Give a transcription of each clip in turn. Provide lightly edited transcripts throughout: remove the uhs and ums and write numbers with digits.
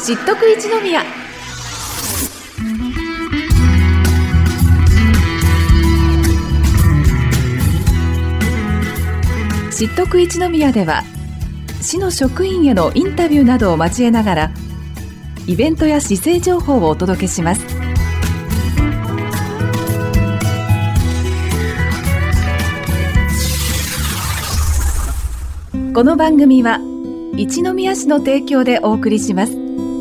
知っとく一宮。知っとく一宮では、市の職員へのインタビューなどを交えながら、イベントや市政情報をお届けします。この番組は一宮市の提供でお送りします。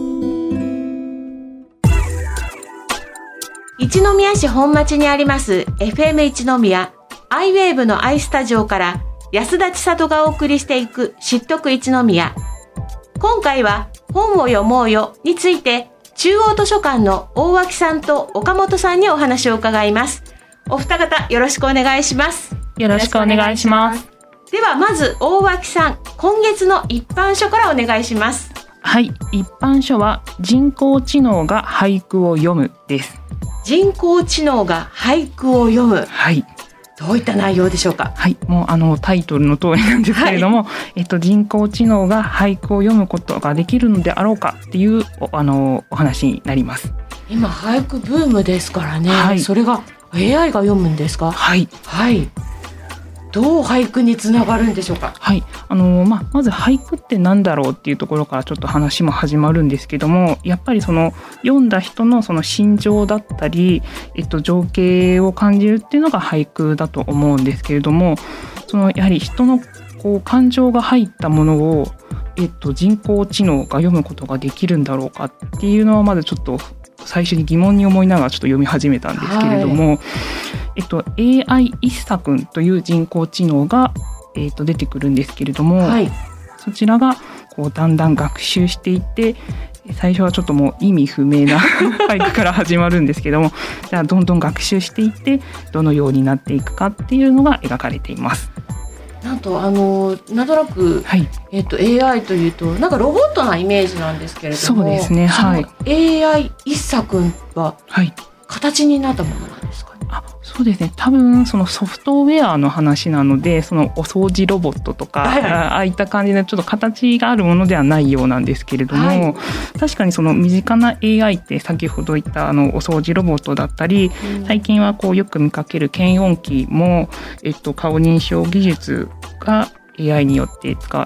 一宮市本町にあります FM 一宮アイウェーブのアイスタジオから安田千里がお送りしていく知っとく一宮。今回は本を読もうよについて中央図書館の大脇さんと岡本さんにお話を伺います。お二方よろしくお願いします。 よろしくお願いします。 ではまず大脇さん、今月の一般書からお願いします。 はい、一般書は人工知能が俳句を読むです。 人工知能が俳句を読む。 はい。 どういった内容でしょうか。 はい、もうタイトルの通りなんですけれども、人工知能が俳句を読むことができるのであろうかっていうお話になります。 今俳句ブームですからね、 はい、 それが AI が読むんですか。 はい、 はい、どう俳句につながるんでしょうか。 はい、まず俳句って何だろうっていうところからちょっと話も始まるんですけども、やっぱりその読んだ人のその心情だったり、情景を感じるっていうのが俳句だと思うんですけれども、やはり人の感情が入ったものを、人工知能が読むことができるんだろうかっていうのはまずちょっと最初に疑問に思いながらちょっと読み始めたんですけれども、AI 一茶くんという人工知能が、出てくるんですけれども、はい、そちらがだんだん学習していって、最初はちょっともう意味不明な俳句から始まるんですけども、じゃあどんどん学習していってどのようになっていくかっていうのが描かれています。 なんとなんとなく、はい、AI というとなんかロボットなイメージなんですけれども、 そうですね、はい、 AI 一茶くんは形になったものなんですかね。 そうですね、多分そのソフトウェアの話なので、そのお掃除ロボットとか、はい、ああいった感じでちょっと形があるものではないようなんですけれども、はい、確かにその身近な AI って先ほど言ったお掃除ロボットだったり、最近はよく見かける検温器も、顔認証技術が AI によって顔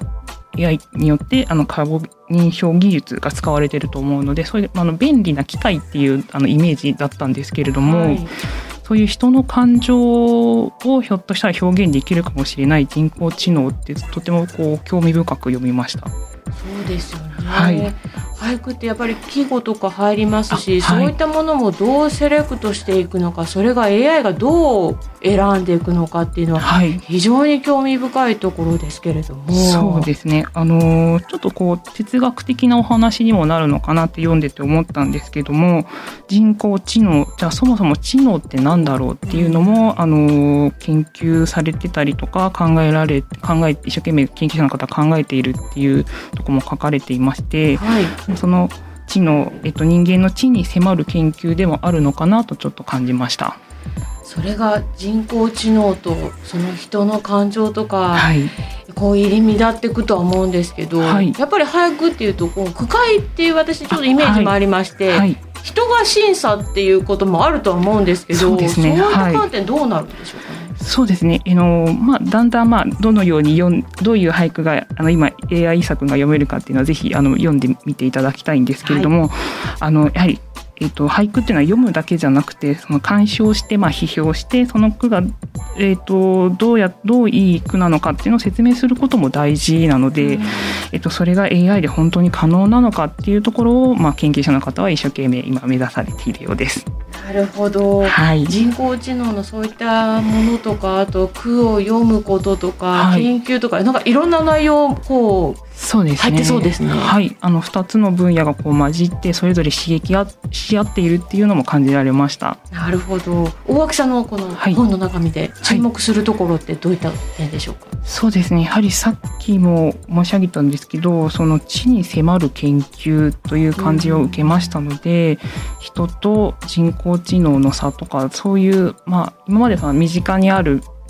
認証技術が使われていると思うので、そういう便利な機械っていうイメージだったんですけれども、はい、そういう人の感情をひょっとしたら表現できるかもしれない人工知能ってとても興味深く読みました。 そうですよね、 はい、 俳句ってやっぱり季語とか入りますし、はい、そういったものもどうセレクトしていくのか、それが AI がどう選んでいくのかっていうのは非常に興味深いところですけれども、はい、 そうですね、ちょっと哲学的なお話にもなるのかなって読んでて思ったんですけども、人工知能、じゃあそもそも知能って何だろうっていうのも、研究されてたりとか考え一生懸命研究者の方が考えているっていうところも書かれていまして、はい、その知能、人間の知に迫る研究でもあるのかなとちょっと感じました。 それが人工知能とその人の感情とか、はい、入り乱っていくとは思うんですけど、はい、やっぱり俳句っていうと句会っていう私ちょっとイメージもありまして、はいはい、人が審査っていうこともあるとは思うんですけど、そうですね、そういった観点どうなるんでしょうかね。 はい、そうですね、だんだんどのようにどういう俳句が今 AI 作が読めるかっていうのはぜひ読んでみていただきたいんですけれども、はい、やはり俳句っていうのは読むだけじゃなくて、その鑑賞して批評してその句が、どういい句なのかっていうのを説明することも大事なので、それが AI で本当に可能なのかっていうところを、研究者の方は一生懸命今目指されているようです。 なるほど、はい、人工知能のそういったものとか、あと句を読むこととか、はい、研究とか、なんかいろんな内容そうですね、 入ってそうですね。 はい、2つの分野が混じってそれぞれ刺激し合っているっていうのも感じられました。 なるほど。大脇さんのこの本の中身で注目するところってどういった点でしょうか。 はい、そうですね、やはりさっきも申し上げたんですけど、その知に迫る研究という感じを受けましたので、人と人工知能の差とか、そういう、今までその身近にある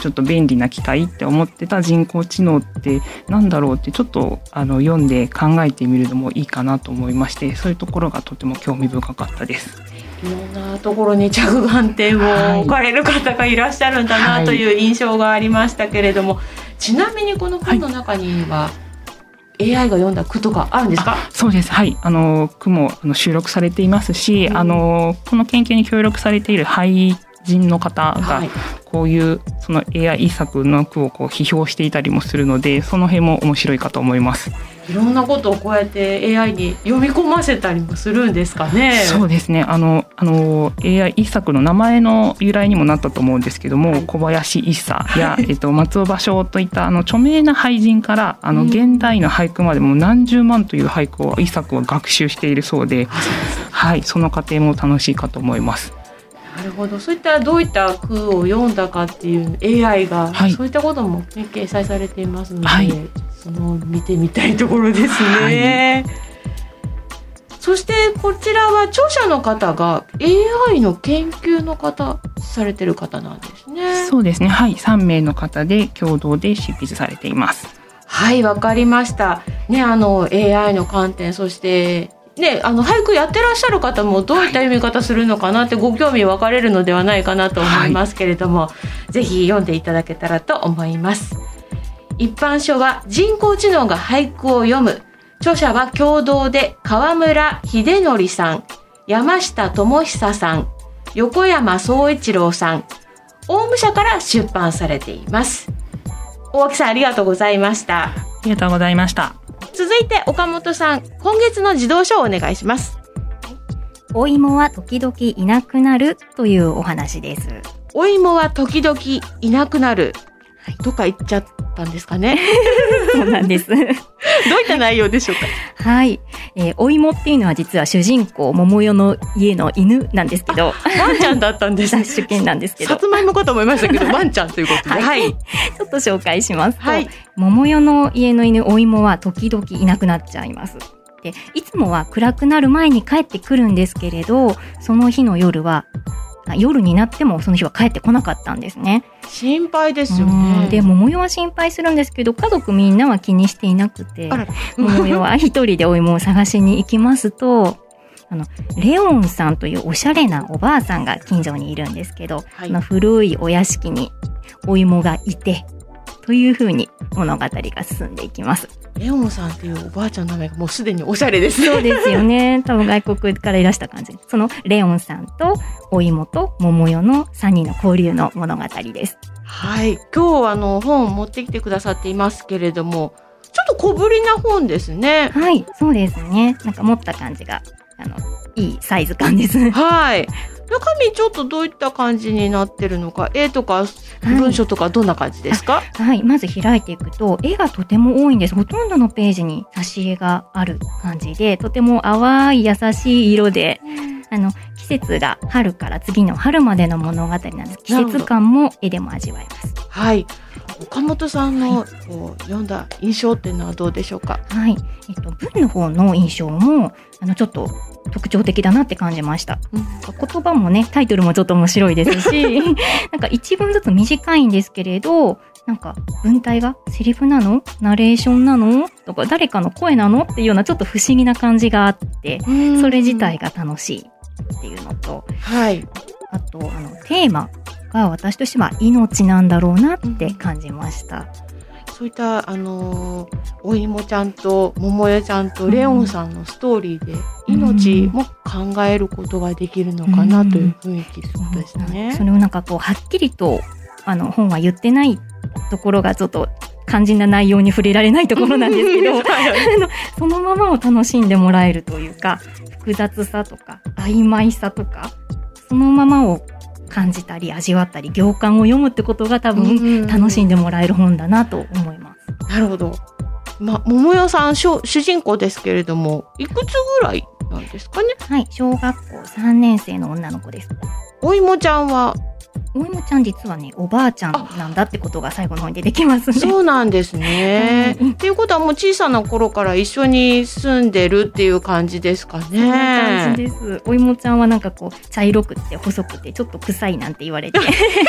ちょっと便利な機械って思ってた人工知能ってなんだろうってちょっと読んで考えてみるのもいいかなと思いまして、そういうところがとても興味深かったです。 いろんなところに着眼点を置かれる方がいらっしゃるんだなという印象がありましたけれども、ちなみにこの本の中には、AI が読んだ句とかあるんですか？ そうです。はい。句も収録されていますし、この研究に協力されている俳人の方がこういうその AI 一作の句をこう批評していたりもするので、その辺も面白いかと思います。 いろんなことをこうやって AI に読み込ませたりもするんですかね。 そうですね。AI 一作の名前の由来にもなったと思うんですけども、小林一茶や、松尾芭蕉といった著名な俳人から現代の俳句までも何十万という俳句を一作は学習しているそうで、はい、その過程も楽しいかと思います。 なるほど。そういったどういった句を読んだかっていう AI が、そういったことも、ね、掲載されていますので、その見てみたいところですね。そしてこちらは著者の方が AI の研究の方されてる方なんですね。 そうですね。はい、3名の方で共同で執筆されています。 はい、わかりました。ね、AI の観点、そしてね、俳句やってらっしゃる方もどういった読み方するのかなってご興味分かれるのではないかなと思いますけれども、ぜひ読んでいただけたらと思います。一般書は人工知能が俳句を読む。著者は共同で川村秀則さん、山下智久さん、横山総一郎さん、オウム社から出版されています。大脇さん、ありがとうございました。 ありがとうございました。 続いて岡本さん、今月の児童書をお願いします。 お芋は時々いなくなるというお話です。 お芋は時々いなくなる、とか言っちゃったんですかね。 そうなんです。どういった内容でしょうか？ はい、お芋っていうのは実は主人公桃代の家の犬なんですけど、 ワンちゃんだったんです。 雑種犬なんですけど、 さつまいもかと思いましたけどワンちゃんということで、はい、 ちょっと紹介しますと、桃代の家の犬お芋は時々いなくなっちゃいます。で、いつもは暗くなる前に帰ってくるんですけれど、その日の夜になってもその日は帰ってこなかったんですね。 心配ですよね。 で、桃代は心配するんですけど、家族みんなは気にしていなくて、桃代は一人でお芋を探しに行きますと、レオンさんというおしゃれなおばあさんが近所にいるんですけど、その古いお屋敷にお芋がいて、という風に物語が進んでいきます。 レオンさんっていうおばあちゃんの名前がもうすでにおしゃれですね。 そうですよね。多分外国からいらした感じ。そのレオンさんとお芋と桃代の3人の交流の物語です。 はい。今日本を持ってきてくださっていますけれども、ちょっと小ぶりな本ですね。 はい、そうですね。なんか持った感じがいいサイズ感です。 はい。中身ちょっとどういった感じになってるのか、絵とか文章とかどんな感じですか？ はい、まず開いていくと絵がとても多いんです。ほとんどのページに挿絵がある感じで、とても淡い優しい色で、季節が春から次の春までの物語なんです。季節感も絵でも味わえます。 はい。岡本さんの読んだ印象っていうのはどうでしょうか？ はい、文の方の印象もちょっと特徴的だなって感じました。言葉もね、タイトルもちょっと面白いですしなんか一文ずつ短いんですけれど、なんか文体がセリフなの？ナレーションなの？とか誰かの声なの？っていうようなちょっと不思議な感じがあって、それ自体が楽しいっていうのと、 はい、 あとテーマが私としては命なんだろうなって感じました。 そういったお芋ちゃんと桃代ちゃんとレオンさんのストーリーで命も考えることができるのかなという雰囲気ですね。 それをなんかこうはっきりと本は言ってないところがちょっと肝心な内容に触れられないところなんですけどそのままを楽しんでもらえるというか、複雑さとか曖昧さとかそのままを感じたり味わったり行間を読むってことが多分楽しんでもらえる本だなと思います。 なるほど。桃代さん主人公ですけれども、いくつぐらいなんですかね？ はい、小学校3年生の女の子です。 お芋ちゃんはお芋ちゃん実はね、おばあちゃんなんだってことが最後の方に出てきますね。 そうなんですね。っていうことはもう小さな頃から一緒に住んでるっていう感じですかね。 そんな感じです。お芋ちゃんはなんかこう茶色くって細くてちょっと臭いなんて言われて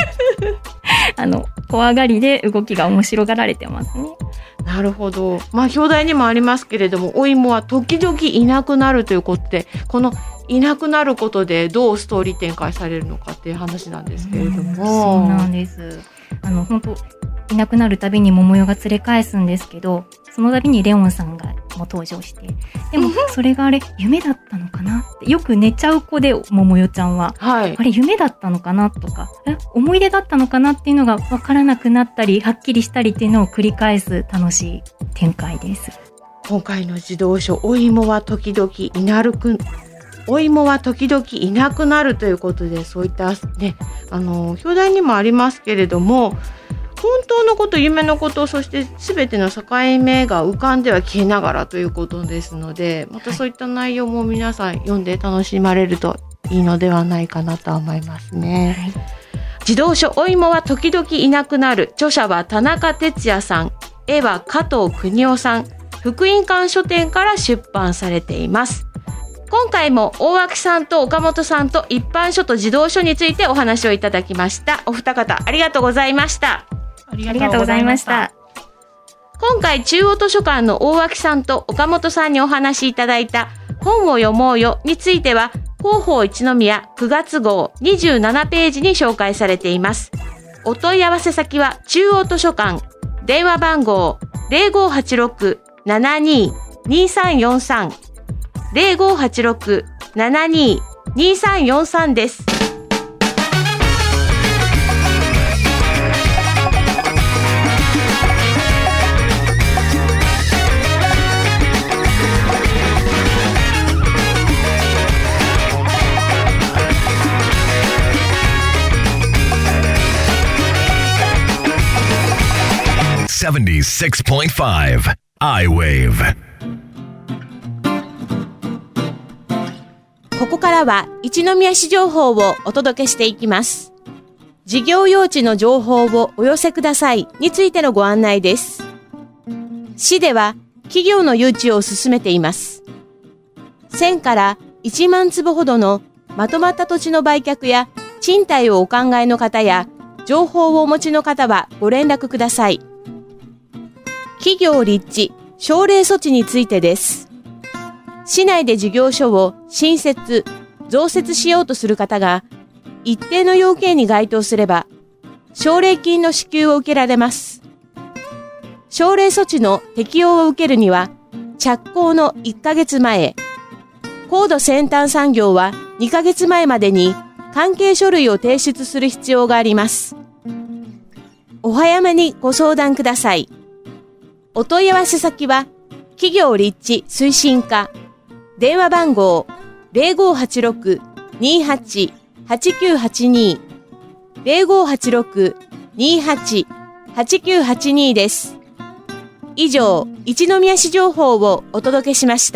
怖がりで動きが面白がられてますね。 なるほど。表題にもありますけれども、お芋は時々いなくなるということで、このいなくなることでどうストーリー展開されるのかっていう話なんですけれども。 そうなんです。本当いなくなるたびに桃代が連れ返すんですけど、その度にレオンさんがも登場して、でもそれがあれ夢だったのかなってよく寝ちゃう子で、桃代ちゃんは、 はい、 あれ夢だったのかなとか、思い出だったのかなっていうのが分からなくなったりはっきりしたりっていうのを繰り返す楽しい展開です。 今回の児童書、お芋は時々いなくなるということで、そういったね、表題にもありますけれども、本当のこと、夢のこと、そして全ての境目が浮かんでは消えながらということですので、またそういった内容も皆さん読んで楽しまれるといいのではないかなと思いますね。はい、児童書、お芋は時々いなくなる。著者は田中哲也さん。絵は加藤邦夫さん。福音館書店から出版されています。今回も大脇さんと岡本さんと一般書と児童書についてお話をいただきました。お二方ありがとうございました。 ありがとうございました。 今回中央図書館の大脇さんと岡本さんにお話しいただいた本を読もうよについては、広報一宮9月号27ページに紹介されています。お問い合わせ先は中央図書館、電話番号 0586-72-2343 0586-72-2343 です。 76.5 I-Wave。 ここからは一宮市情報をお届けしていきます。事業用地の情報をお寄せくださいについてのご案内です。市では企業の誘致を進めています。1000から1万坪ほどのまとまった土地の売却や賃貸をお考えの方や情報をお持ちの方はご連絡ください。企業立地、奨励措置についてです。市内で事業所を新設、増設しようとする方が一定の要件に該当すれば、奨励金の支給を受けられます。奨励措置の適用を受けるには、着工の1ヶ月前、高度先端産業は2ヶ月前までに関係書類を提出する必要があります。お早めにご相談ください。お問い合わせ先は、企業立地推進課、電話番号 0586-28-8982 0586-28-8982 です。以上、一宮市情報をお届けしました。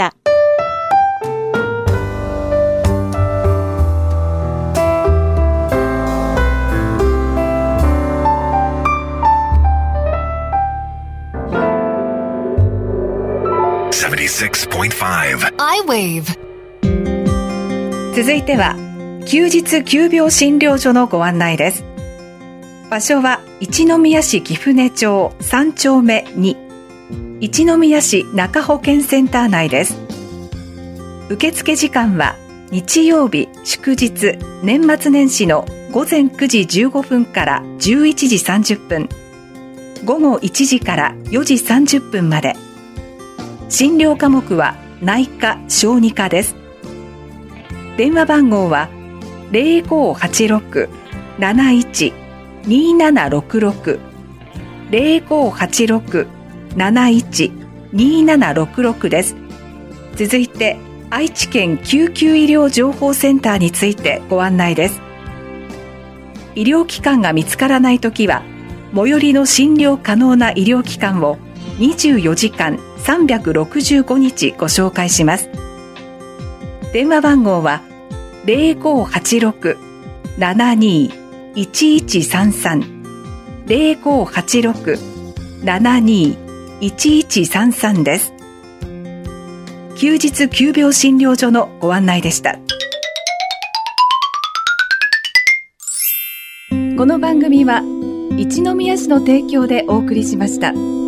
76.5 I-Wave。 続いては休日急病診療所のご案内です。場所は一宮市貴船町3丁目2、一宮市中保健センター内です。受付時間は日曜日祝日年末年始の午前9時15分から11時30分、午後1時から4時30分まで。診療科目は内科・小児科です。電話番号は 0586-71-2766 0586-71-2766 です。続いて愛知県救急医療情報センターについてご案内です。医療機関が見つからないときは最寄りの診療可能な医療機関を24時間365日ご紹介します。電話番号は 0586-72-2766 0586-721133です。休日急病診療所のご案内でした。この番組は一宮市の提供でお送りしました。